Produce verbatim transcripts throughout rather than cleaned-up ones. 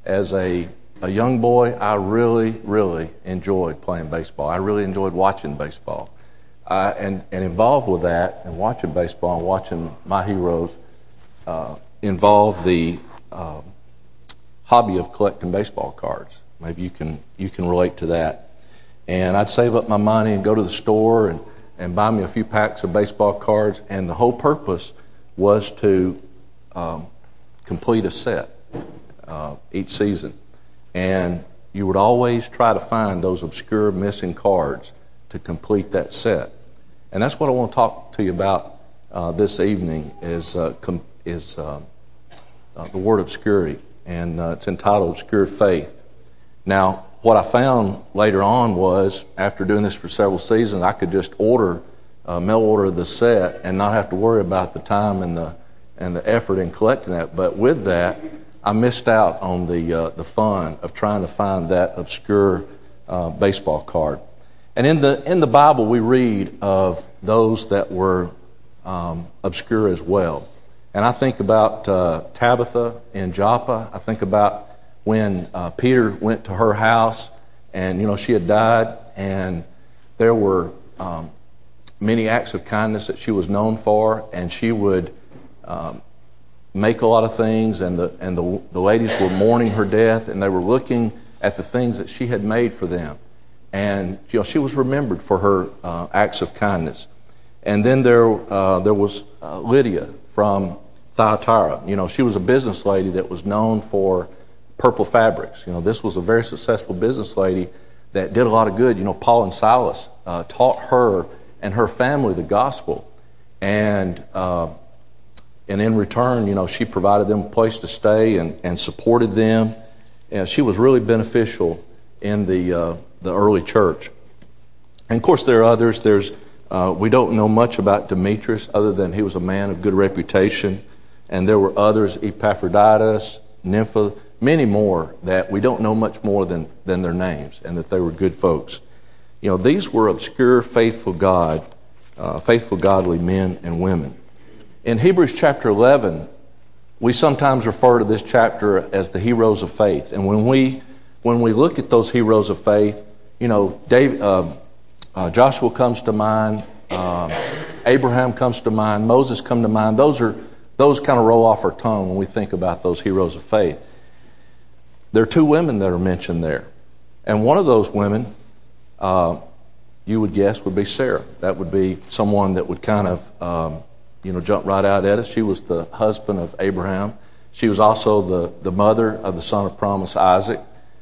as a, a young boy, I really, really enjoyed playing baseball. I really enjoyed watching baseball. Uh, and, and involved with that and watching baseball and watching my heroes uh, involved the uh, hobby of collecting baseball cards. Maybe you can you can relate to that. And I'd save up my money and go to the store and, and buy me a few packs of baseball cards. And the whole purpose was to um, complete a set uh, each season. And you would always try to find those obscure missing cards to complete that set. And that's what I want to talk to you about uh, this evening is, uh, com- is uh, uh, the word obscurity. And uh, it's entitled Obscure Faith. Now, what I found later on was, after doing this for several seasons, I could just order, uh, mail order the set and not have to worry about the time and the and the effort in collecting that. But with that, I missed out on the uh, the fun of trying to find that obscure uh, baseball card. And in the in the Bible, we read of those that were um, obscure as well. And I think about uh, Tabitha in Joppa. I think about when uh, Peter went to her house, and you know she had died, and there were um, many acts of kindness that she was known for, and she would um, make a lot of things, and the and the, the ladies were mourning her death, and they were looking at the things that she had made for them, and you know she was remembered for her uh, acts of kindness. And then there uh, there was uh, Lydia from Thyatira. You know she was a business lady that was known for purple fabrics. You know, this was a very successful business lady that did a lot of good. You know, Paul and Silas uh, taught her and her family the gospel, and uh, and in return, you know, she provided them a place to stay and, and supported them. And she was really beneficial in the uh, the early church. And of course, there are others. There's uh, we don't know much about Demetrius other than he was a man of good reputation, and there were others, Epaphroditus, Nympha, many more that we don't know much more than, than their names, and that they were good folks. You know, these were obscure, faithful God, uh, faithful, godly men and women. In Hebrews chapter eleven, we sometimes refer to this chapter as the heroes of faith. And when we when we look at those heroes of faith, you know, David, uh, uh, Joshua comes to mind, uh, Abraham comes to mind, Moses come to mind. Those are those kind of roll off our tongue when we think about those heroes of faith. There are two women that are mentioned there. And one of those women, uh, you would guess, would be Sarah. That would be someone that would kind of, um, you know, jump right out at us. She was the husband of Abraham. She was also the, the mother of the son of promise, Isaac.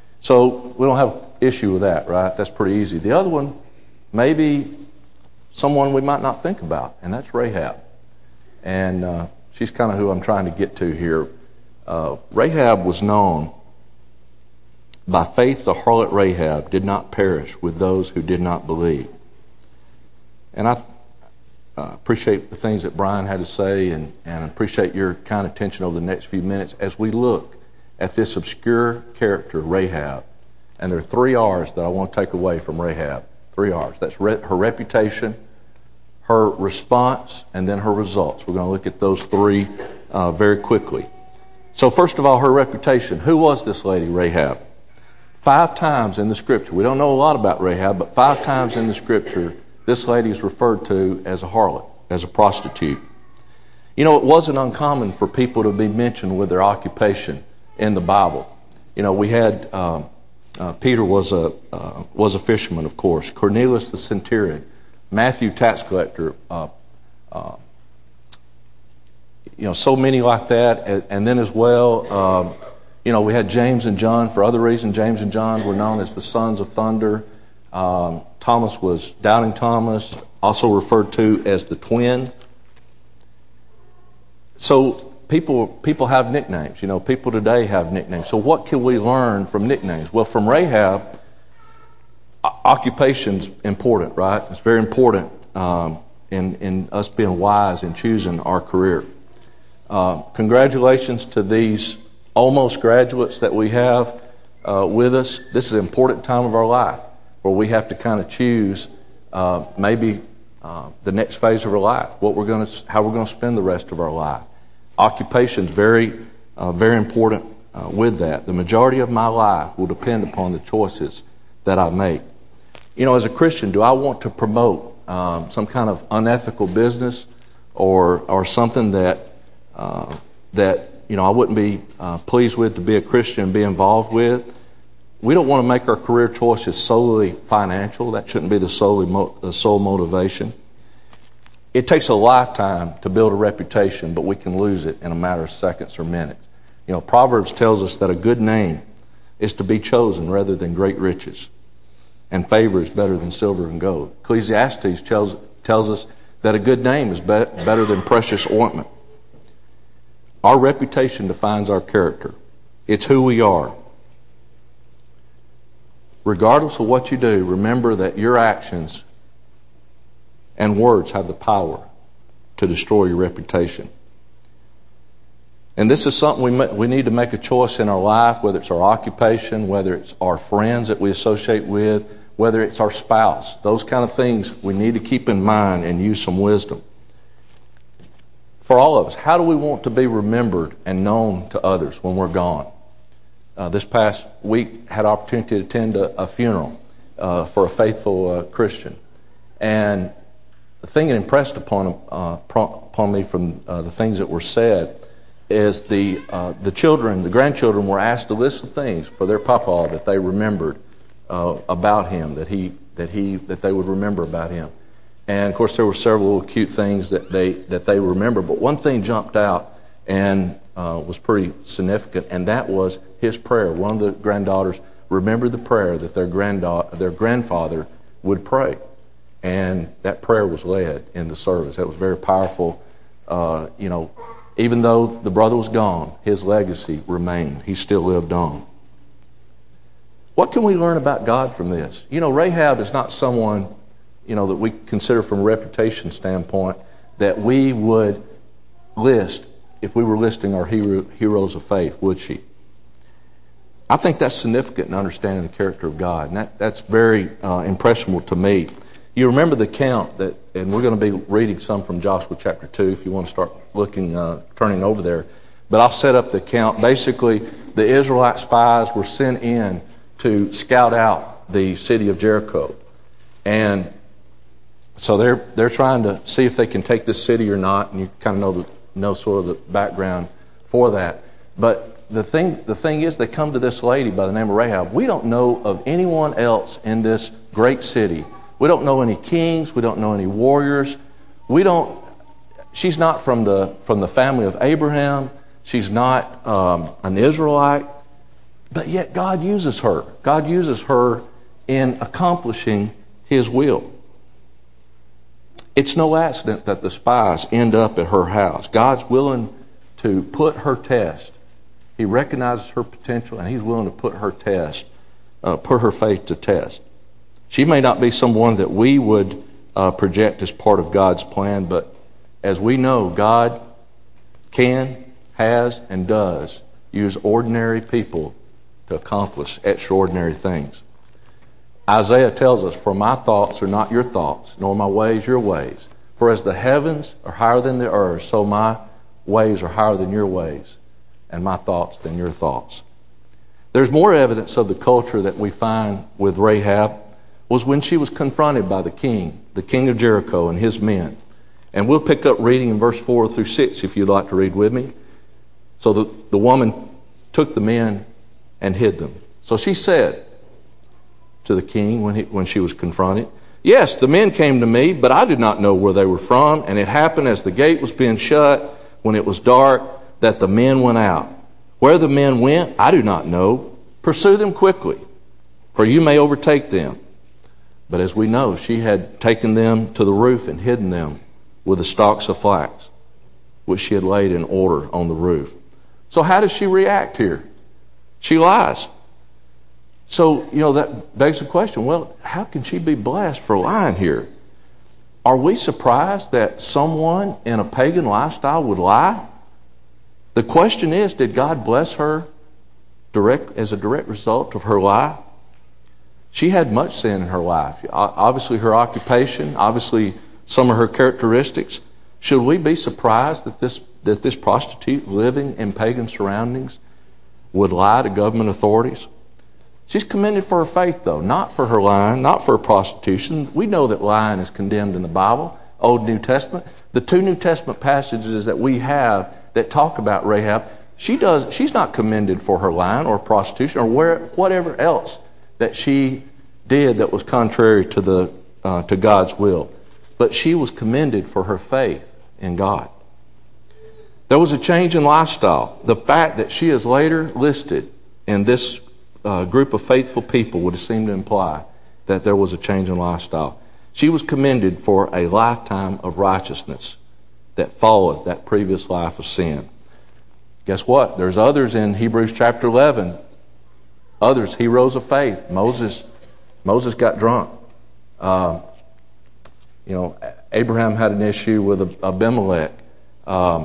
So we don't have issue with that, right? That's pretty easy. The other one, maybe someone we might not think about, and that's Rahab. And uh, she's kind of who I'm trying to get to here. Uh, Rahab was known. By faith, the harlot Rahab did not perish with those who did not believe. And I uh, appreciate the things that Brian had to say, and, and appreciate your kind attention over the next few minutes as we look at this obscure character, Rahab. And there are three R's that I want to take away from Rahab. Three R's. That's re- her reputation, her response, and then her results. We're going to look at those three uh, very quickly. So first of all, her reputation. Who was this lady, Rahab? Five times in the Scripture, we don't know a lot about Rahab, but five times in the Scripture, this lady is referred to as a harlot, as a prostitute. You know, it wasn't uncommon for people to be mentioned with their occupation in the Bible. You know, we had, um, uh, Peter was a uh, was a fisherman, of course, Cornelius the centurion, Matthew tax collector, uh, uh, you know, so many like that, and, and then as well, um, you know, we had James and John. For other reasons, James and John were known as the sons of thunder. Um, Thomas was Doubting Thomas, also referred to as the twin. So people people have nicknames. You know, people today have nicknames. So what can we learn from nicknames? Well, from Rahab, occupation's important, right? It's very important um, in, in us being wise in choosing our career. Uh, congratulations to these almost graduates that we have uh, with us. This is an important time of our life where we have to kind of choose uh, maybe uh, the next phase of our life, what we're going to, how we're going to spend the rest of our life. Occupation is very, uh, very important uh, with that. The majority of my life will depend upon the choices that I make. You know, as a Christian, do I want to promote um, some kind of unethical business or or something that uh, that you know I wouldn't be uh, pleased with to be a Christian and be involved with? We don't want to make our career choices solely financial. That shouldn't be the solely mo- the sole motivation. It takes a lifetime to build a reputation, but we can lose it in a matter of seconds or minutes. You know, Proverbs tells us that a good name is to be chosen rather than great riches, and favor is better than silver and gold. Ecclesiastes tells, tells us that a good name is be- better than precious ointment. Our reputation defines our character. It's who we are. Regardless of what you do, remember that your actions and words have the power to destroy your reputation. And this is something we we need to make a choice in our life, whether it's our occupation, whether it's our friends that we associate with, whether it's our spouse. Those kind of things we need to keep in mind and use some wisdom. For all of us, how do we want to be remembered and known to others when we're gone? Uh, this past week, had an opportunity to attend a, a funeral uh, for a faithful uh, Christian. And the thing that impressed upon, uh, upon me from uh, the things that were said is the uh, the children, the grandchildren were asked to list some things for their papa that they remembered uh, about him, that he that he that they would remember about him. And of course, there were several little cute things that they that they remember, but one thing jumped out and uh, was pretty significant, and that was his prayer. One of the granddaughters remembered the prayer that their grandda- their grandfather would pray, and that prayer was led in the service. That was very powerful. Uh, you know. Even though the brother was gone, his legacy remained. He still lived on. What can we learn about God from this? You know, Rahab is not someone, you know, that we consider from a reputation standpoint that we would list if we were listing our hero, heroes of faith, would she? I think that's significant in understanding the character of God, and that, that's very uh, impressionable to me. You remember the count that, and we're going to be reading some from Joshua chapter two if you want to start looking, uh, turning over there. But I'll set up the count. Basically, the Israelite spies were sent in to scout out the city of Jericho. And so they're they're trying to see if they can take this city or not, and you kind of know the, know sort of the background for that. But the thing the thing is, they come to this lady by the name of Rahab. We don't know of anyone else in this great city. We don't know any kings. We don't know any warriors. We don't. She's not from the from the family of Abraham. She's not um, an Israelite. But yet God uses her. God uses her in accomplishing His will. It's no accident that the spies end up at her house. God's willing to put her test. He recognizes her potential, and He's willing to put her test, uh, put her faith to test. She may not be someone that we would uh, project as part of God's plan, but as we know, God can, has, and does use ordinary people to accomplish extraordinary things. Isaiah tells us, "For my thoughts are not your thoughts, nor my ways your ways. For as the heavens are higher than the earth, so my ways are higher than your ways, and my thoughts than your thoughts." There's more evidence of the culture that we find with Rahab was when she was confronted by the king, the king of Jericho and his men. And we'll pick up reading in verse four through six if you'd like to read with me. So the, the woman took the men and hid them. So she said to the king when, he, when she was confronted, "Yes, the men came to me, but I did not know where they were from. And it happened as the gate was being shut, when it was dark, that the men went out. Where the men went, I do not know. Pursue them quickly, for you may overtake them." But as we know, she had taken them to the roof and hidden them with the stalks of flax, which she had laid in order on the roof. So how does she react here? She lies. So, you know, that begs the question, well, how can she be blessed for lying here? Are we surprised that someone in a pagan lifestyle would lie? The question is, did God bless her direct as a direct result of her lie? She had much sin in her life. Obviously her occupation, obviously some of her characteristics. Should we be surprised that this that this prostitute living in pagan surroundings would lie to government authorities. She's commended for her faith, though, not for her lying, not for her prostitution. We know that lying is condemned in the Bible, Old New Testament. The two New Testament passages that we have that talk about Rahab, she does. She's not commended for her lying or prostitution or where, whatever else that she did that was contrary to the uh, to God's will. But she was commended for her faith in God. There was a change in lifestyle. The fact that she is later listed in this uh, group of faithful people would seem to imply that there was a change in lifestyle. She was commended for a lifetime of righteousness that followed that previous life of sin. Guess what? There's others in Hebrews chapter eleven. Others, heroes of faith. Moses, Moses got drunk. Uh, you know, Abraham had an issue with Abimelech. Um,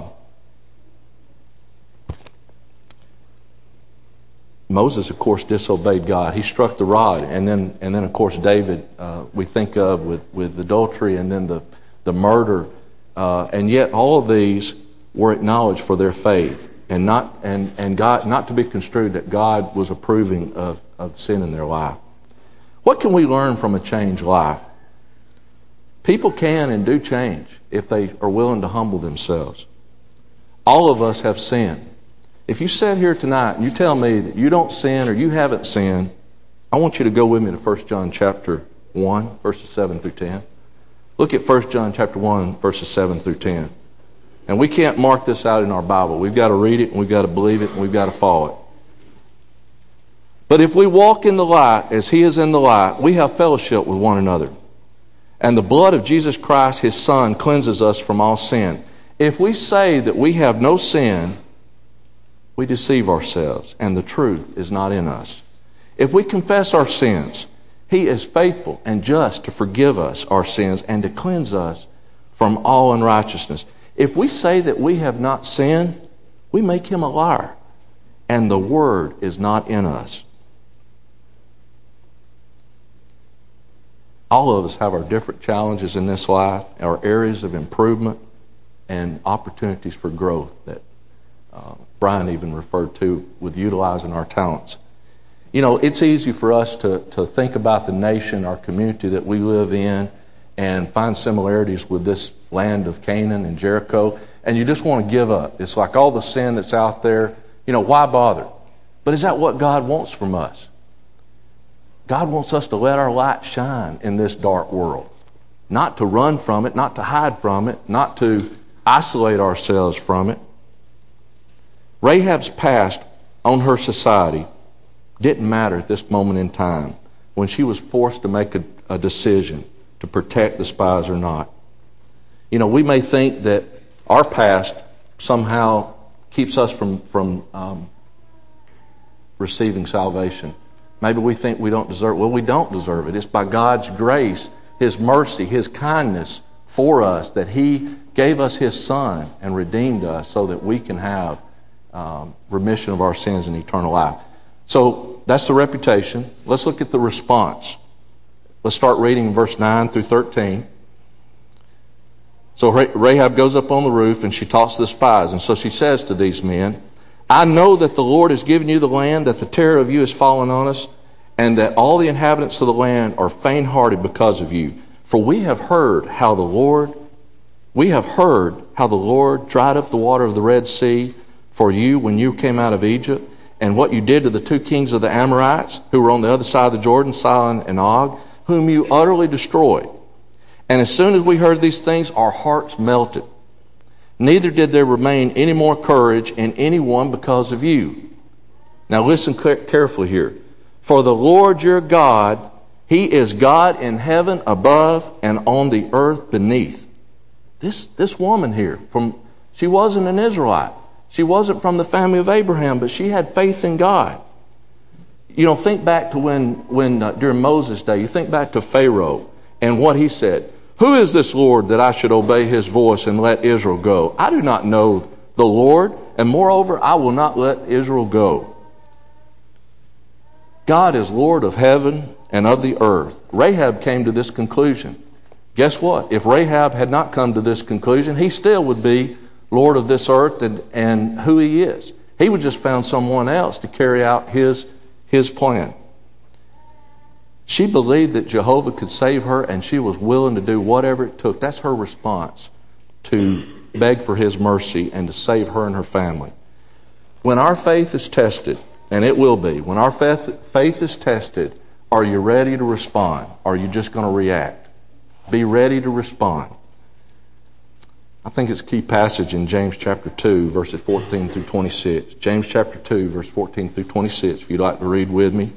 Moses, of course, disobeyed God. He struck the rod, and then, and then, of course, David. Uh, we think of with with adultery, and then the the murder, uh, and yet all of these were acknowledged for their faith, and not and and God not to be construed that God was approving of of sin in their life. What can we learn from a changed life? People can and do change if they are willing to humble themselves. All of us have sinned. If you sit here tonight and you tell me that you don't sin or you haven't sinned, I want you to go with me to First John chapter one, verses seven through ten. Look at First John chapter one, verses seven through ten. And we can't mark this out in our Bible. We've got to read it, and we've got to believe it, and we've got to follow it. But if we walk in the light as He is in the light, we have fellowship with one another. And the blood of Jesus Christ, His Son, cleanses us from all sin. If we say that we have no sin, we deceive ourselves, and the truth is not in us. If we confess our sins, He is faithful and just to forgive us our sins and to cleanse us from all unrighteousness. If we say that we have not sinned, we make Him a liar, and the Word is not in us. All of us have our different challenges in this life, our areas of improvement, and opportunities for growth that uh, Brian even referred to with utilizing our talents. You know, it's easy for us to, to think about the nation, our community that we live in, and find similarities with this land of Canaan and Jericho, and you just want to give up. It's like all the sin that's out there, you know, why bother? But is that what God wants from us? God wants us to let our light shine in this dark world, not to run from it, not to hide from it, not to isolate ourselves from it. Rahab's past on her society didn't matter at this moment in time when she was forced to make a, a decision to protect the spies or not. You know, we may think that our past somehow keeps us from, from um, receiving salvation. Maybe we think we don't deserve it. Well, we don't deserve it. It's by God's grace, His mercy, His kindness for us that He gave us His Son and redeemed us so that we can have um, remission of our sins and eternal life. So that's the reputation. Let's look at the response. Let's start reading verse nine through thirteen. So Rahab goes up on the roof and she talks to the spies. And so she says to these men, I know that the Lord has given you the land, that the terror of you has fallen on us, and that all the inhabitants of the land are faint-hearted because of you. For we have heard how the Lord, we have heard how the Lord dried up the water of the Red Sea for you when you came out of Egypt, and what you did to the two kings of the Amorites who were on the other side of the Jordan, Sihon and Og, whom you utterly destroyed. And as soon as we heard these things, our hearts melted. Neither did there remain any more courage in anyone because of you. Now listen carefully here. For the Lord your God, He is God in heaven above and on the earth beneath. This, this woman here, from she wasn't an Israelite. She wasn't from the family of Abraham, but she had faith in God. You know, think back to when, when uh, during Moses' day, you think back to Pharaoh and what he said. Who is this Lord that I should obey His voice and let Israel go? I do not know the Lord, and moreover, I will not let Israel go. God is Lord of heaven and of the earth. Rahab came to this conclusion. Guess what? If Rahab had not come to this conclusion, he still would be Lord of this earth and, and who He is. He would just found someone else to carry out his, his plan. She believed that Jehovah could save her, and she was willing to do whatever it took. That's her response, to beg for his mercy and to save her and her family. When our faith is tested, and it will be, when our faith, faith is tested, are you ready to respond? Or are you just going to react? Be ready to respond. I think it's a key passage in James chapter two, verses fourteen through twenty-six. James chapter two, verse fourteen through twenty-six, if you'd like to read with me.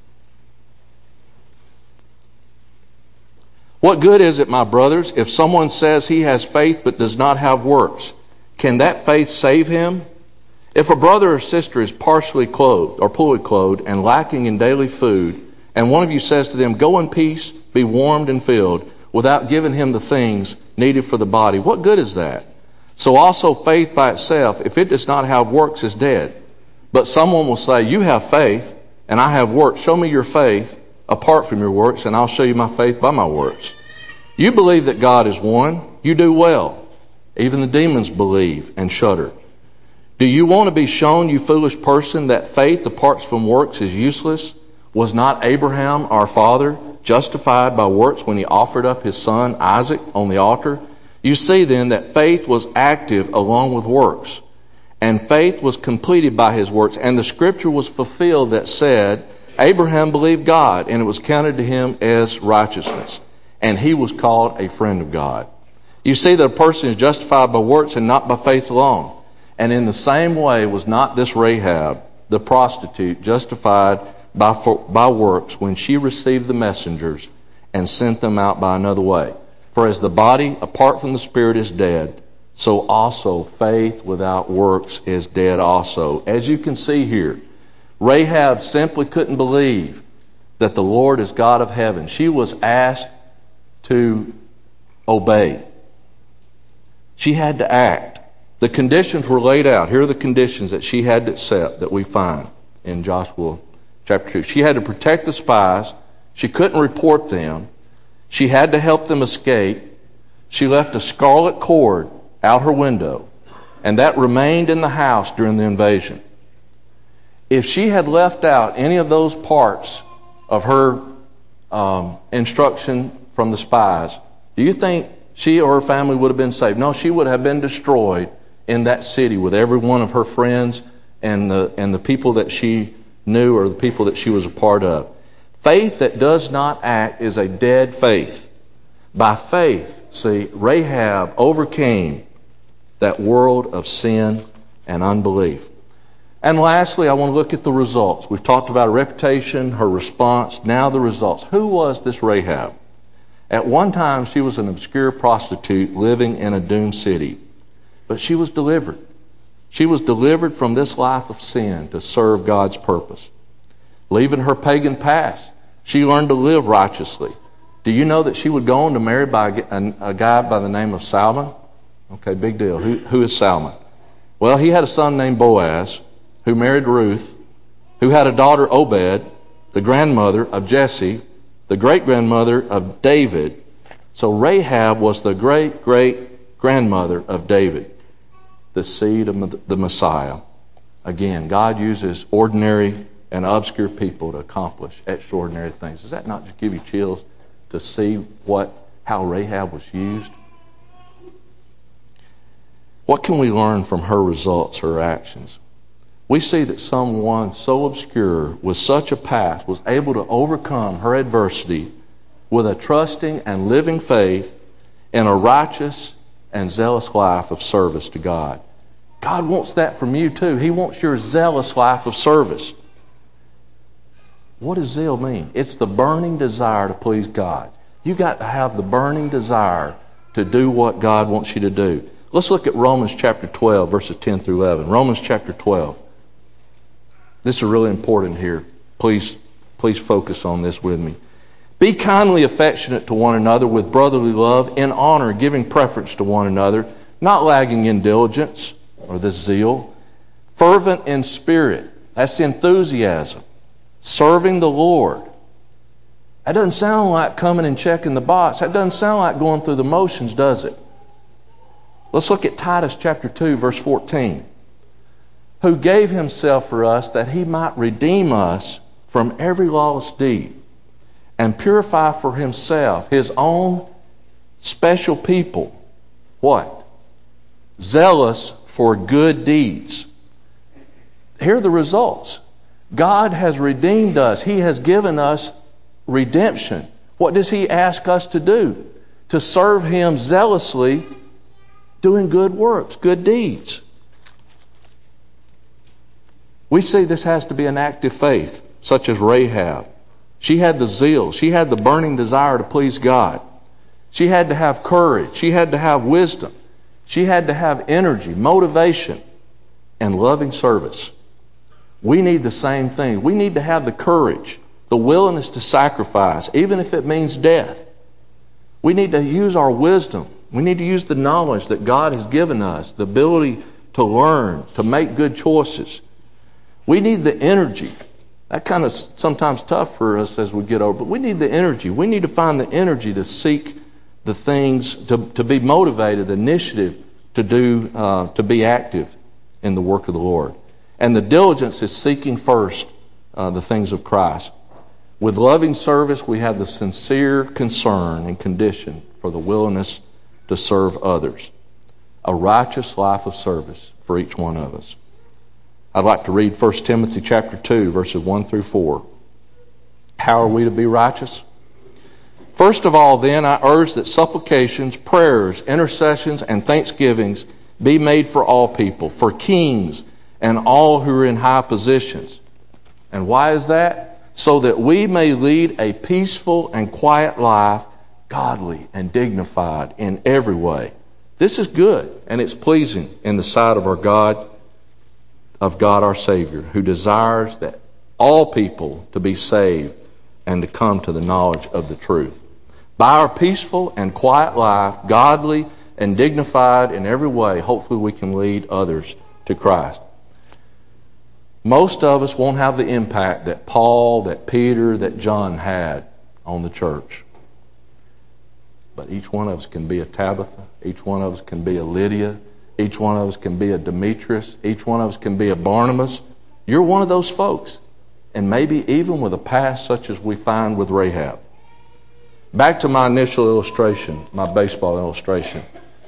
What good is it, my brothers, if someone says he has faith but does not have works? Can that faith save him? If a brother or sister is partially clothed or fully clothed and lacking in daily food, and one of you says to them, "Go in peace, be warmed and filled," without giving him the things needed for the body, what good is that? So also faith by itself, if it does not have works, is dead. But someone will say, "You have faith, and I have works. Show me your faith apart from your works, and I'll show you my faith by my works." You believe that God is one. You do well. Even the demons believe and shudder. Do you want to be shown, you foolish person, that faith apart from works is useless? Was not Abraham, our father, justified by works when he offered up his son Isaac on the altar? You see then that faith was active along with works, and faith was completed by his works, and the scripture was fulfilled that said, Abraham believed God, and it was counted to him as righteousness, and he was called a friend of God. You see that a person is justified by works and not by faith alone. And in the same way was not this Rahab, the prostitute, justified by, by works when she received the messengers and sent them out by another way. For as the body apart from the spirit is dead, so also faith without works is dead also. As you can see here, Rahab simply couldn't believe that the Lord is God of heaven. She was asked to obey. She had to act. The conditions were laid out. Here are the conditions that she had to accept that we find in Joshua chapter two. She had to protect the spies. She couldn't report them. She had to help them escape. She left a scarlet cord out her window, and that remained in the house during the invasion. If she had left out any of those parts of her um, instruction from the spies, do you think she or her family would have been saved? No, she would have been destroyed in that city with every one of her friends and the, and the people that she knew or the people that she was a part of. Faith that does not act is a dead faith. By faith, see, Rahab overcame that world of sin and unbelief. And lastly, I want to look at the results. We've talked about her reputation, her response, now the results. Who was this Rahab? At one time, she was an obscure prostitute living in a doomed city. But she was delivered. She was delivered from this life of sin to serve God's purpose. Leaving her pagan past, she learned to live righteously. Do you know that she would go on to marry by a, a guy by the name of Salmon? Okay, big deal. Who, who is Salmon? Well, he had a son named Boaz, who married Ruth, who had a daughter, Obed, the grandmother of Jesse, the great-grandmother of David. So Rahab was the great-great-grandmother of David, the seed of the Messiah. Again, God uses ordinary and obscure people to accomplish extraordinary things. Does that not just give you chills to see what how Rahab was used? What can we learn from her results, her actions? We see that someone so obscure with such a past was able to overcome her adversity with a trusting and living faith in a righteous and zealous life of service to God. God wants that from you too. He wants your zealous life of service. What does zeal mean? It's the burning desire to please God. You got to have the burning desire to do what God wants you to do. Let's look at Romans chapter twelve, verses ten through eleven. Romans chapter twelve. This is really important here. Please, please focus on this with me. Be kindly affectionate to one another with brotherly love, in honor, giving preference to one another, not lagging in diligence or the zeal, fervent in spirit. That's the enthusiasm. Serving the Lord. That doesn't sound like coming and checking the box. That doesn't sound like going through the motions, does it? Let's look at Titus chapter two, verse fourteen. who gave himself for us that he might redeem us from every lawless deed and purify for himself his own special people. What? Zealous for good deeds. Here are the results. God has redeemed us. He has given us redemption. What does he ask us to do? To serve him zealously, doing good works, good deeds. We see this has to be an active faith, such as Rahab. She had the zeal. She had the burning desire to please God. She had to have courage. She had to have wisdom. She had to have energy, motivation, and loving service. We need the same thing. We need to have the courage, the willingness to sacrifice, even if it means death. We need to use our wisdom. We need to use the knowledge that God has given us, the ability to learn, to make good choices. We need the energy. That kind of sometimes tough for us as we get older, but we need the energy. We need to find the energy to seek the things, to, to be motivated, the initiative to do, uh, to be active in the work of the Lord. And the diligence is seeking first uh, the things of Christ. With loving service, we have the sincere concern and condition for the willingness to serve others. A righteous life of service for each one of us. I'd like to read First Timothy chapter two, verses one through four. How are we to be righteous? First of all, then, I urge that supplications, prayers, intercessions, and thanksgivings be made for all people, for kings and all who are in high positions. And why is that? So that we may lead a peaceful and quiet life, godly and dignified in every way. This is good, and it's pleasing in the sight of our God, of God our Savior, who desires that all people to be saved and to come to the knowledge of the truth. By our peaceful and quiet life, godly and dignified in every way, hopefully we can lead others to Christ. Most of us won't have the impact that Paul, that Peter, that John had on the church. But each one of us can be a Tabitha. Each one of us can be a Lydia. Each one of us can be a Demetrius. Each one of us can be a Barnabas. You're one of those folks. And maybe even with a past such as we find with Rahab. Back to my initial illustration, my baseball illustration.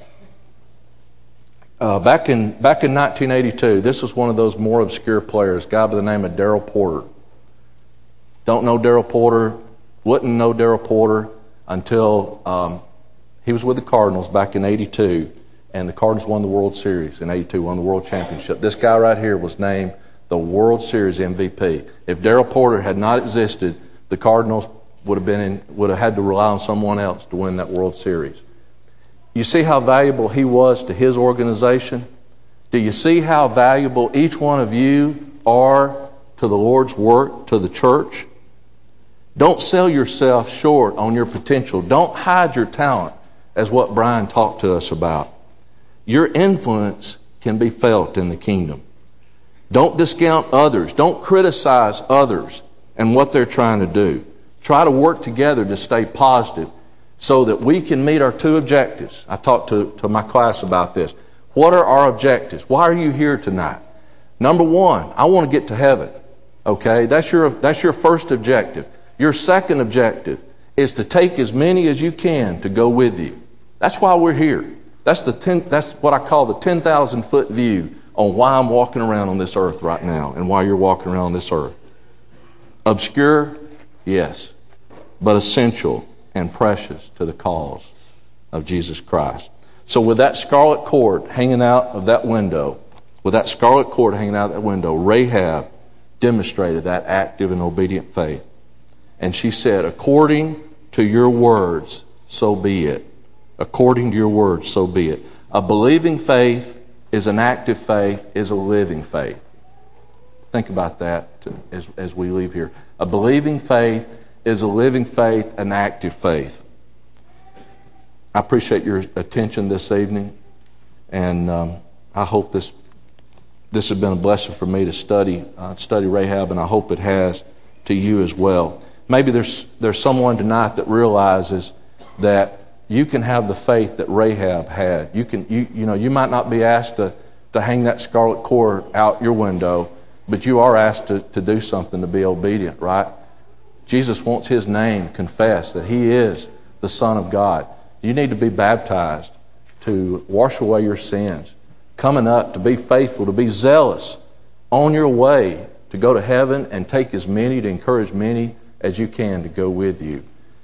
Uh, back in back in nineteen eighty-two, this was one of those more obscure players, a guy by the name of Darrell Porter. Don't know Darrell Porter, wouldn't know Darrell Porter until um, he was with the Cardinals back in eighty-two, and the Cardinals won the World Series in eighty-two, won the World Championship. This guy right here was named the World Series M V P. If Darrell Porter had not existed, the Cardinals would have been in, would have had to rely on someone else to win that World Series. You see how valuable he was to his organization? Do you see how valuable each one of you are to the Lord's work, to the church? Don't sell yourself short on your potential. Don't hide your talent, as what Brian talked to us about. Your influence can be felt in the kingdom. Don't discount others. Don't criticize others and what they're trying to do. Try to work together to stay positive so that we can meet our two objectives. I talked to, to my class about this. What are our objectives? Why are you here tonight? Number one, I want to get to heaven. Okay, that's your, that's your first objective. Your second objective is to take as many as you can to go with you. That's why we're here. That's, the ten, that's what I call the ten thousand foot view on why I'm walking around on this earth right now and why you're walking around on this earth. Obscure? Yes. But essential and precious to the cause of Jesus Christ. So with that scarlet cord hanging out of that window, with that scarlet cord hanging out of that window, Rahab demonstrated that active and obedient faith. And she said, according to your words, so be it. According to your words, so be it. A believing faith is an active faith, is a living faith. Think about that to, as, as we leave here. A believing faith is a living faith, an active faith. I appreciate your attention this evening, and um, I hope this this has been a blessing for me to study uh, study Rahab, and I hope it has to you as well. Maybe there's there's someone tonight that realizes that you can have the faith that Rahab had. You can you you know you might not be asked to to hang that scarlet cord out your window, but you are asked to, to do something to be obedient, right? Jesus wants his name confessed, that he is the Son of God. You need to be baptized to wash away your sins, coming up to be faithful, to be zealous on your way to go to heaven and take as many, to encourage many as you can to go with you.